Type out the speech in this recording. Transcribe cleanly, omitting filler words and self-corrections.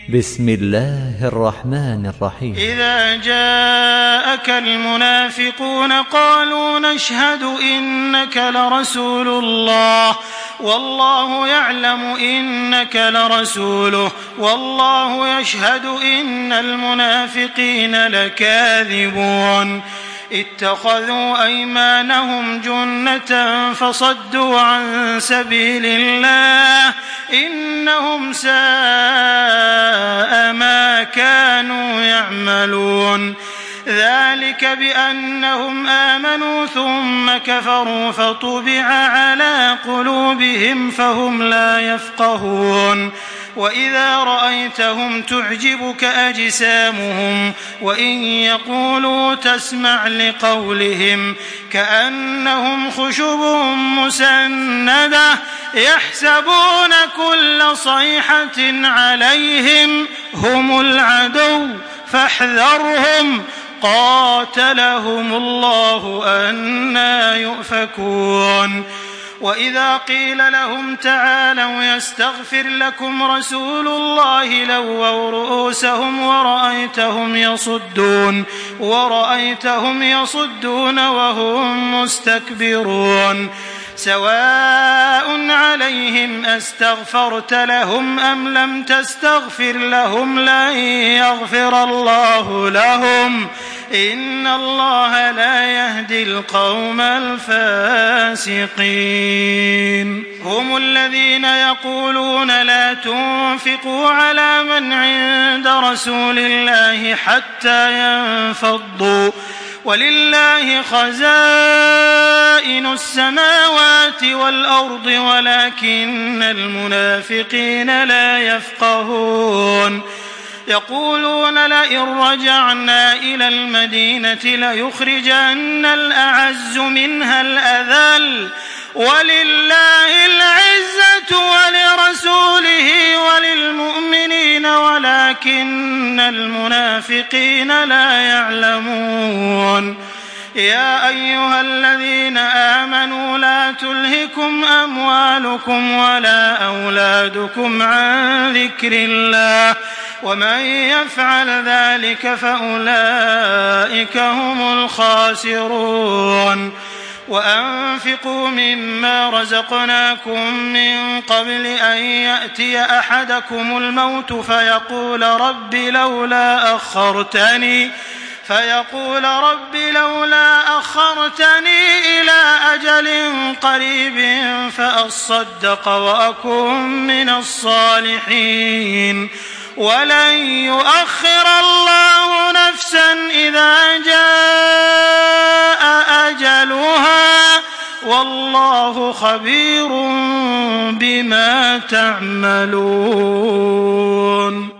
بسم الله الرحمن الرحيم. إذا جاءك المنافقون قالوا نشهد إنك لرسول الله والله يعلم إنك لرسوله والله يشهد إن المنافقين لكاذبون اتخذوا أيمانهم جنة فصدوا عن سبيل الله إنهم ساء ما كانوا يعملون ذلك بأنهم آمنوا ثم كفروا فطبع على قلوبهم فهم لا يفقهون وإذا رأيتهم تعجبك أجسامهم وإن يقولوا تسمع لقولهم كأنهم خشب مسندة يحسبون كل صيحة عليهم هم العدو فاحذرهم قاتلهم الله أنى يؤفكون وإذا قيل لهم تعالوا يستغفر لكم رسول الله لووا رؤوسهم ورأيتهم يصدون وهم مستكبرون سواء عليهم أستغفرت لهم أم لم تستغفر لهم لن يغفر الله لهم إن الله لا يهدي القوم الفاسقين هم الذين يقولون لا تنفقوا على من عند رسول الله حتى ينفضوا ولله خزائن السماوات والأرض ولكن المنافقين لا يفقهون يقولون لئن رجعنا إلى المدينة ليخرجن الأعز منها الأذل ولله العزة ولرسوله وللمؤمنين ولكن المنافقين لا يعلمون يا أيها الذين آمنوا لا تلهكم أموالكم ولا أولادكم عن ذكر الله ومن يفعل ذلك فأولئك هم الخاسرون وأنفقوا مما رزقناكم من قبل أن يأتي أحدكم الموت فيقول رب لولا أخرتني إلى أجل قريب فأصدق وأكن من الصالحين ولن يؤخر الله نفسا إذا جاء أجلها والله خبير بما تعملون.